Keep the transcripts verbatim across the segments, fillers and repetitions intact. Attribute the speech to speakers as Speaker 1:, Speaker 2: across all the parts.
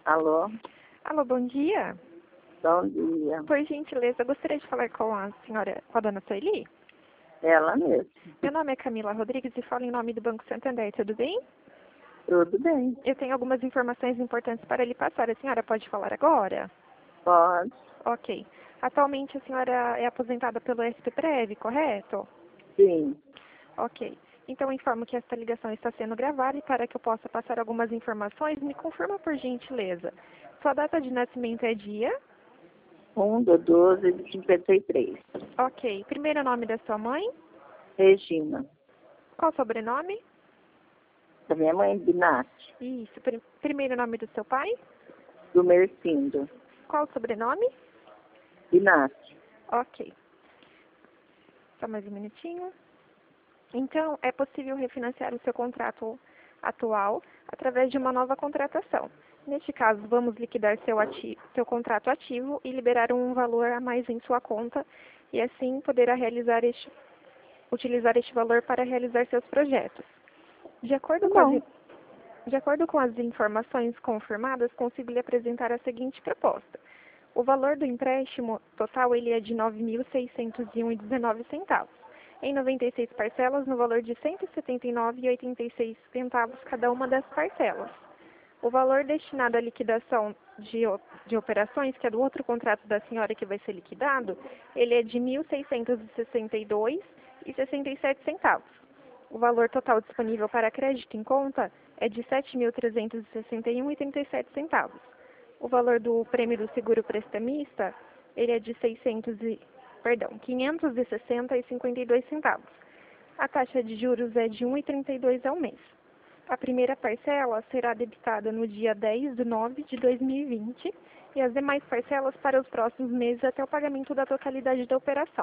Speaker 1: Alô,
Speaker 2: Alô, bom dia.
Speaker 1: bom dia.
Speaker 2: Por gentileza, eu gostaria de falar com a senhora, com a dona Sueli.
Speaker 1: Ela mesmo.
Speaker 2: Meu nome é Camila Rodrigues e falo em nome do Banco Santander, tudo bem?
Speaker 1: Tudo bem?
Speaker 2: Eu tenho algumas informações importantes para lhe passar. A senhora pode falar agora?
Speaker 1: Pode?
Speaker 2: Ok. Atualmente a senhora é aposentada pelo S P Prev, correto?
Speaker 1: Sim.
Speaker 2: Ok. Então eu informo que esta ligação está sendo gravada e para que eu possa passar algumas informações, me confirma por gentileza. Sua data de nascimento é dia?
Speaker 1: um do doze de cinquenta e três.
Speaker 2: Ok. Primeiro nome da sua mãe?
Speaker 1: Regina.
Speaker 2: Qual o sobrenome?
Speaker 1: Da minha mãe, Binati.
Speaker 2: Isso. Prim- primeiro nome do seu pai?
Speaker 1: Do Mercindo.
Speaker 2: Qual o sobrenome?
Speaker 1: Binati.
Speaker 2: Ok. Só mais um minutinho. Então, é possível refinanciar o seu contrato atual através de uma nova contratação. Neste caso, vamos liquidar seu, ati- seu contrato ativo e liberar um valor a mais em sua conta e assim poderá realizar este, utilizar este valor para realizar seus projetos. De acordo com as,
Speaker 1: Não.
Speaker 2: de acordo com as informações confirmadas, consigo lhe apresentar a seguinte proposta. O valor do empréstimo total ele é de nove mil seiscentos e um reais e dezenove centavos, em noventa e seis parcelas no valor de cento e setenta e nove reais e oitenta e seis centavos cada uma das parcelas. O valor destinado à liquidação de, o- de operações, que é do outro contrato da senhora que vai ser liquidado, ele é de mil seiscentos e sessenta e dois reais e sessenta e sete centavos. O valor total disponível para crédito em conta é de sete mil trezentos e sessenta e um reais e trinta e sete centavos. O valor do prêmio do seguro prestamista, ele é de seiscentos e, perdão, quinhentos e sessenta reais e cinquenta e dois centavos. A taxa de juros é de um real e trinta e dois centavos ao mês. A primeira parcela será debitada no dia dez de nove de dois mil e vinte e as demais parcelas para os próximos meses até o pagamento da totalidade da operação.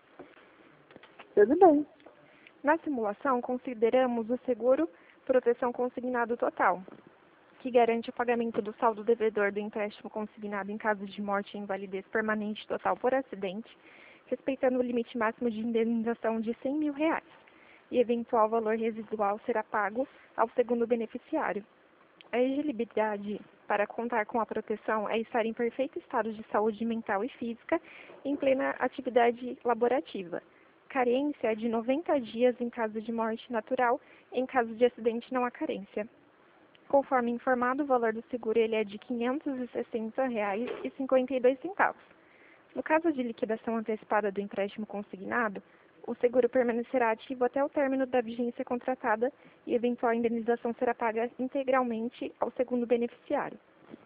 Speaker 1: Tudo bem.
Speaker 2: Na simulação, consideramos o seguro proteção consignado total, que garante o pagamento do saldo devedor do empréstimo consignado em caso de morte e invalidez permanente total por acidente, respeitando o limite máximo de indenização de cem mil reais, e eventual valor residual será pago ao segundo beneficiário. A elegibilidade para contar com a proteção é estar em perfeito estado de saúde mental e física em plena atividade laborativa. Carência é de noventa dias em caso de morte natural, em caso de acidente não há carência. Conforme informado, o valor do seguro ele é de quinhentos e sessenta reais e cinquenta e dois centavos. No caso de liquidação antecipada do empréstimo consignado, o seguro permanecerá ativo até o término da vigência contratada e eventual indenização será paga integralmente ao segundo beneficiário.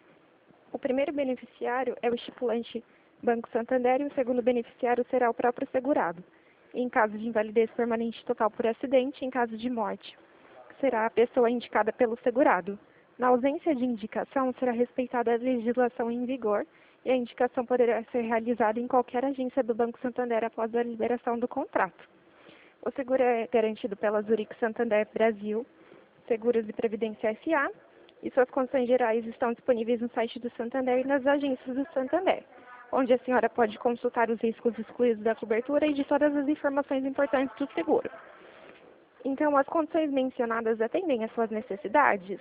Speaker 2: O primeiro beneficiário é o estipulante Banco Santander e o segundo beneficiário será o próprio segurado. Em caso de invalidez permanente total por acidente, em caso de morte, será a pessoa indicada pelo segurado. Na ausência de indicação, será respeitada a legislação em vigor e a indicação poderá ser realizada em qualquer agência do Banco Santander após a liberação do contrato. O seguro é garantido pela Zurich Santander Brasil, Seguros e Previdência S A, e suas condições gerais estão disponíveis no site do Santander e nas agências do Santander, onde a senhora pode consultar os riscos excluídos da cobertura e de todas as informações importantes do seguro. Então, as condições mencionadas atendem às suas necessidades?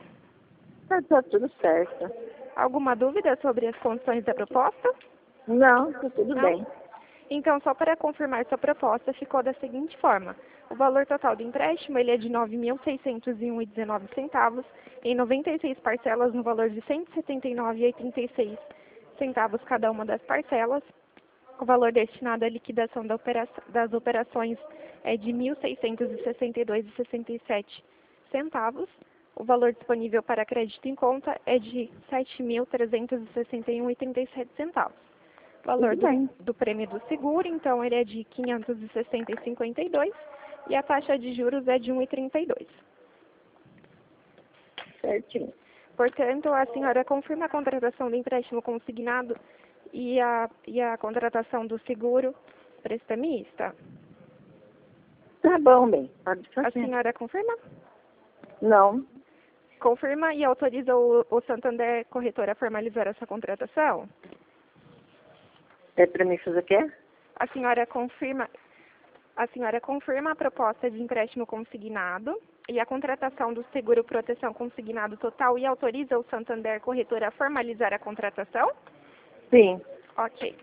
Speaker 1: Tá, tá tudo certo.
Speaker 2: Alguma dúvida sobre as condições da proposta?
Speaker 1: Não, tá tudo
Speaker 2: Não?
Speaker 1: bem.
Speaker 2: Então, só para confirmar sua proposta, ficou da seguinte forma. O valor total do empréstimo ele é de nove mil seiscentos e um reais e dezenove centavos, em noventa e seis parcelas no valor de cento e setenta e nove reais e oitenta e seis centavos cada uma das parcelas. O valor destinado à liquidação da operação, das operações é de mil seiscentos e sessenta e dois reais e sessenta e sete centavos. O valor disponível para crédito em conta é de sete mil trezentos e sessenta e um reais e trinta e sete centavos. O valor
Speaker 1: Tudo
Speaker 2: do,
Speaker 1: bem.
Speaker 2: do prêmio do seguro, então, ele é de quinhentos e sessenta reais e cinquenta e dois centavos e a taxa de juros é de um real e trinta e dois centavos.
Speaker 1: Certinho.
Speaker 2: Portanto, a senhora confirma a contratação do empréstimo consignado e a, e a contratação do seguro prestamista?
Speaker 1: Tá bom, bem. Pode
Speaker 2: A
Speaker 1: fazer.
Speaker 2: senhora confirma?
Speaker 1: Não.
Speaker 2: Confirma e autoriza o, o Santander Corretor a formalizar essa contratação?
Speaker 1: É pra mim fazer o quê?
Speaker 2: A senhora confirma, a senhora confirma a proposta de empréstimo consignado e a contratação do seguro proteção consignado total e autoriza o Santander Corretora a formalizar a contratação?
Speaker 1: Sim.
Speaker 2: Ok.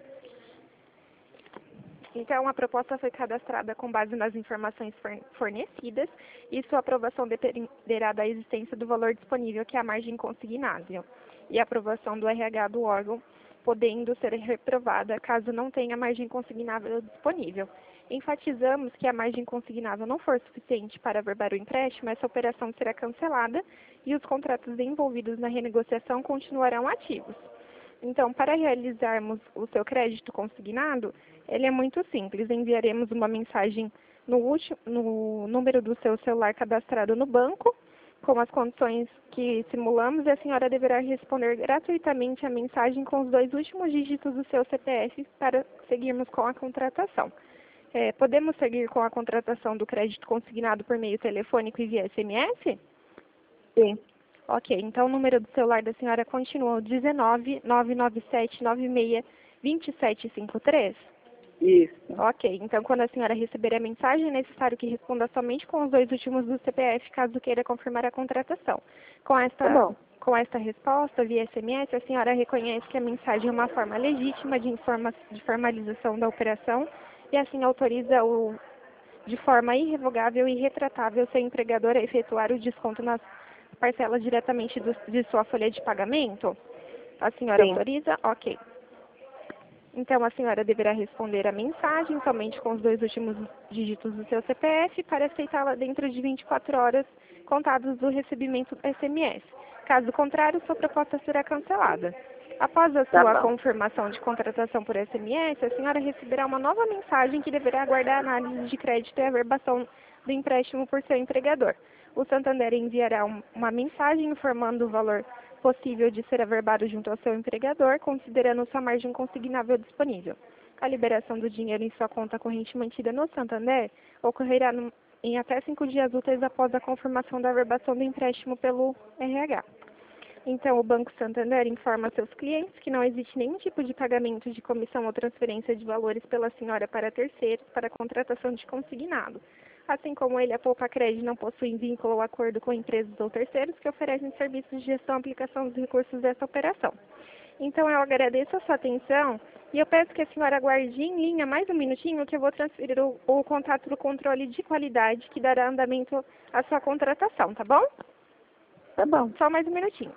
Speaker 2: Então, a proposta foi cadastrada com base nas informações fornecidas e sua aprovação dependerá da existência do valor disponível, que é a margem consignável, e a aprovação do R H do órgão, podendo ser reprovada caso não tenha margem consignável disponível. Enfatizamos que a margem consignável não for suficiente para averbar o empréstimo, essa operação será cancelada e os contratos envolvidos na renegociação continuarão ativos. Então, para realizarmos o seu crédito consignado, ele é muito simples. Enviaremos uma mensagem no, último, no número do seu celular cadastrado no banco, com as condições que simulamos, e a senhora deverá responder gratuitamente a mensagem com os dois últimos dígitos do seu C P F para seguirmos com a contratação. É, podemos seguir com a contratação do crédito consignado por meio telefônico e via S M S?
Speaker 1: Sim.
Speaker 2: Ok, então o número do celular da senhora continua o dezenove, nove nove sete, nove seis, dois sete cinco três?
Speaker 1: Isso.
Speaker 2: Ok, então quando a senhora receber a mensagem, é necessário que responda somente com os dois últimos do C P F, caso queira confirmar a contratação. Com esta,
Speaker 1: Tá bom.
Speaker 2: com esta resposta via S M S, a senhora reconhece que a mensagem é uma forma legítima de, informa, de formalização da operação e assim autoriza o, de forma irrevogável e retratável seu empregador a efetuar o desconto nas parcelas diretamente do, de sua folha de pagamento? A senhora
Speaker 1: Sim.
Speaker 2: autoriza? Ok. Então, a senhora deverá responder a mensagem somente com os dois últimos dígitos do seu C P F para aceitá-la dentro de vinte e quatro horas contados do recebimento do S M S. Caso contrário, sua proposta será cancelada. Após a
Speaker 1: Tá
Speaker 2: sua
Speaker 1: bom.
Speaker 2: confirmação de contratação por S M S, a senhora receberá uma nova mensagem que deverá aguardar a análise de crédito e averbação do empréstimo por seu empregador. O Santander enviará um, uma mensagem informando o valor possível de ser averbado junto ao seu empregador, considerando sua margem consignável disponível. A liberação do dinheiro em sua conta corrente mantida no Santander ocorrerá no, em até cinco dias úteis após a confirmação da averbação do empréstimo pelo R H. Então, o Banco Santander informa seus clientes que não existe nenhum tipo de pagamento de comissão ou transferência de valores pela senhora para terceiros para a contratação de consignado. Assim como ele, a Poupa Cred não possui vínculo ou acordo com empresas ou terceiros que oferecem serviços de gestão e aplicação dos recursos dessa operação. Então, eu agradeço a sua atenção e eu peço que a senhora aguarde em linha mais um minutinho que eu vou transferir o, o contato do controle de qualidade que dará andamento à sua contratação, tá bom?
Speaker 1: Tá bom.
Speaker 2: Só mais um minutinho.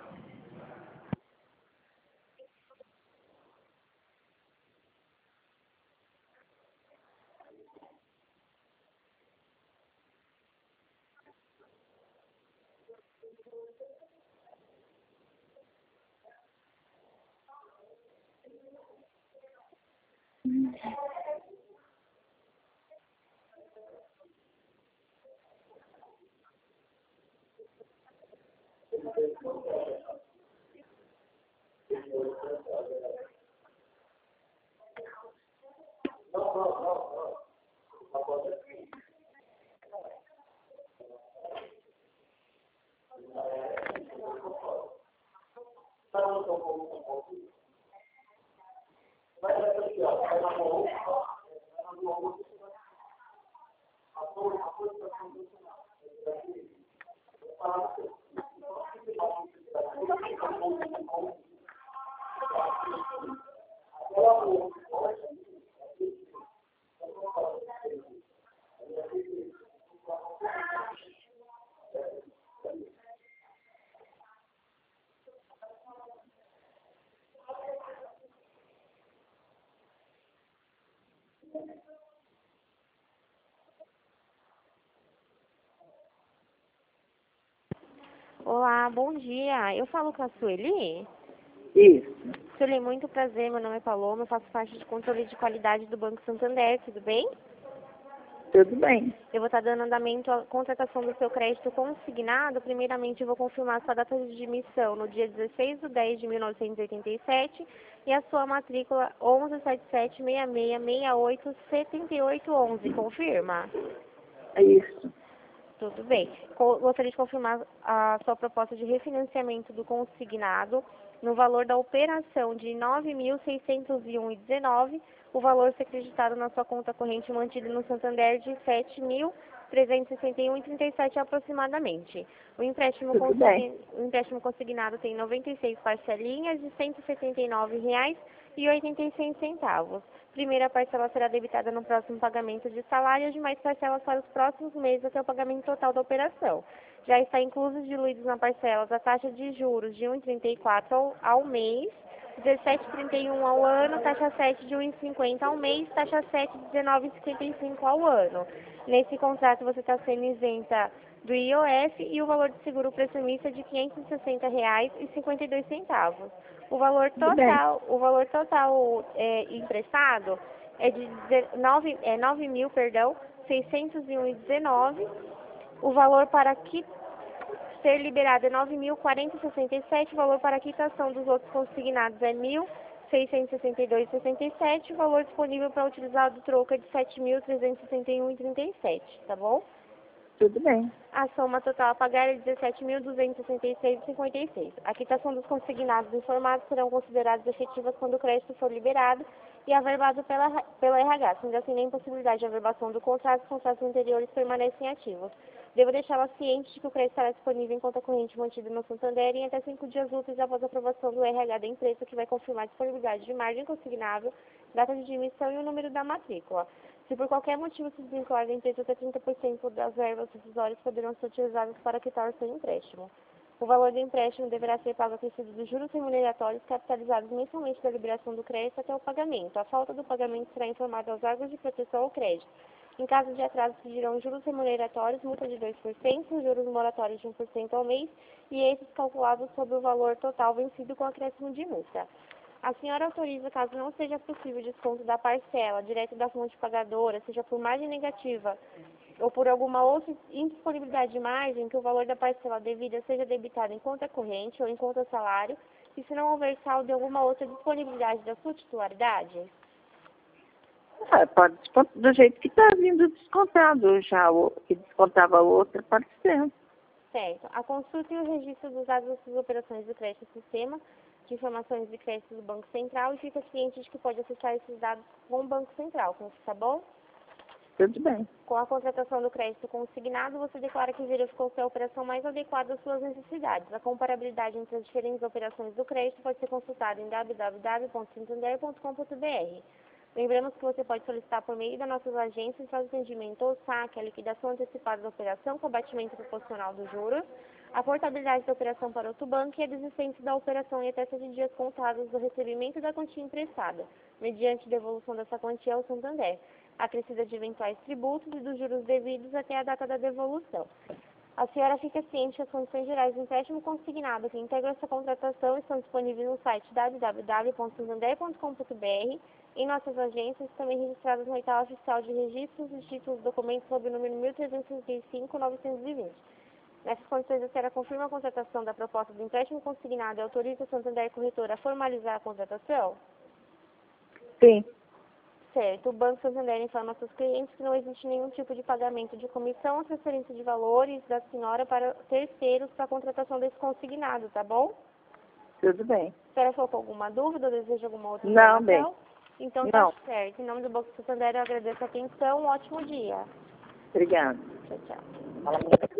Speaker 2: Olá, bom dia. Eu falo com a Sueli.
Speaker 1: Isso.
Speaker 2: Sueli, muito prazer. Meu nome é Paloma, eu faço parte de controle de qualidade do Banco Santander, tudo bem?
Speaker 1: Tudo bem.
Speaker 2: Eu vou estar dando andamento à contratação do seu crédito consignado. Primeiramente, eu vou confirmar sua data de emissão no dia dezesseis de dez de mil novecentos e oitenta e sete e a sua matrícula onze sete sete, seis seis seis oito, sete oito um um. Confirma?
Speaker 1: É isso.
Speaker 2: Tudo bem. Co- Gostaria de confirmar a sua proposta de refinanciamento do consignado no valor da operação de nove mil seiscentos e um reais e dezenove centavos, o valor ser acreditado na sua conta corrente mantida no Santander de sete mil
Speaker 3: trezentos e sessenta e um reais e trinta e sete centavos aproximadamente. O empréstimo,
Speaker 1: Tudo
Speaker 3: consign...
Speaker 1: bem.
Speaker 3: o empréstimo consignado tem noventa e seis parcelinhas de cento e setenta e nove reais e oitenta e seis centavos. Primeira parcela será debitada no próximo pagamento de salário e as demais parcelas para os próximos meses até o pagamento total da operação. Já está incluso diluídos na parcela a taxa de juros de um vírgula trinta e quatro ao, ao mês, dezessete vírgula trinta e um ao ano, taxa sete de um vírgula cinquenta ao mês, taxa sete de dezenove vírgula cinquenta e cinco ao ano. Nesse contrato você está sendo isenta do I O F e o valor de seguro prestamista de quinhentos e sessenta reais e cinquenta e dois centavos. O valor
Speaker 1: Tudo bem.
Speaker 3: total, o valor total é, emprestado é de nove, é nove mil, perdão, seiscentos e um reais e dezenove. O valor para que ser liberado é nove mil quarenta e sessenta e sete. O valor para quitação dos outros consignados é mil seiscentos e sessenta e dois e sessenta e sete. O valor disponível para utilizar do troco é de sete mil trezentos e sessenta e um reais e trinta e sete, tá bom?
Speaker 1: Tudo bem.
Speaker 3: A soma total a pagar é dezessete mil duzentos e sessenta e seis reais e cinquenta e seis. A quitação dos consignados informados serão consideradas efetivas quando o crédito for liberado e averbado pela, pela R H. Sendo assim, nem possibilidade de averbação do contrato, os contratos anteriores permanecem ativos. Devo deixá-la ciente de que o crédito estará disponível em conta corrente mantida no Santander em até cinco dias úteis após a aprovação do R H da empresa, que vai confirmar a disponibilidade de margem consignável, data de emissão e o número da matrícula. Se por qualquer motivo se desvincular da empresa, até trinta por cento das verbas decisórias poderão ser utilizadas para quitar o seu empréstimo. O valor do empréstimo deverá ser pago acrescido dos juros remuneratórios capitalizados mensalmente da liberação do crédito até o pagamento. A falta do pagamento será informada aos órgãos de proteção ao crédito. Em caso de atraso, pedirão juros remuneratórios, multa de dois por cento, juros moratórios de um por cento ao mês e esses calculados sobre o valor total vencido com acréscimo de multa. A senhora autoriza, caso não seja possível desconto da parcela direto da fonte pagadora, seja por margem negativa ou por alguma outra indisponibilidade de margem, que o valor da parcela devida seja debitado em conta corrente ou em conta salário, e se não houver saldo em alguma outra disponibilidade da sua titularidade?
Speaker 1: Ah, pode descontar do jeito que está vindo descontado. Já o que descontava a outra, pode ser.
Speaker 3: Certo. A consulta e o registro dos dados das suas operações do crédito no sistema de informações de crédito do Banco Central e fica ciente de que pode acessar esses dados com o Banco Central, tá bom?
Speaker 1: Tudo bem.
Speaker 3: Com a contratação do crédito consignado, você declara que verificou que é a operação mais adequada às suas necessidades. A comparabilidade entre as diferentes operações do crédito pode ser consultada em w w w ponto santander ponto com ponto b r. Lembramos que você pode solicitar por meio das nossas agências para o atendimento ou saque, a liquidação antecipada da operação com abatimento proporcional dos juros, a portabilidade da operação para outro banco e a desistência da operação em até sete dias contados do recebimento da quantia emprestada, mediante devolução dessa quantia ao Santander, acrescida de eventuais tributos e dos juros devidos até a data da devolução. A senhora fica ciente que as condições gerais do empréstimo consignado que integram essa contratação estão disponíveis no site w w w ponto santander ponto com ponto b r, em nossas agências, também registradas no Oitava Oficial de Registros e Títulos documentos sob o número mil trezentos e trinta e cinco ponto novecentos e vinte. Nessas condições, a senhora confirma a contratação da proposta do empréstimo consignado e autoriza a Santander Corretora a formalizar a contratação?
Speaker 1: Sim.
Speaker 3: Certo. O Banco Santander informa a seus clientes que não existe nenhum tipo de pagamento de comissão ou transferência de valores da senhora para terceiros para a contratação desse consignado, tá bom?
Speaker 1: Tudo bem.
Speaker 3: A senhora ficou com alguma dúvida ou deseja alguma outra
Speaker 1: Não,
Speaker 3: informação?
Speaker 1: bem.
Speaker 3: Então
Speaker 1: Não.
Speaker 3: tá certo. Em nome do Banco Santander, eu agradeço a atenção. Um ótimo dia.
Speaker 1: Obrigada.
Speaker 3: Tchau, tchau.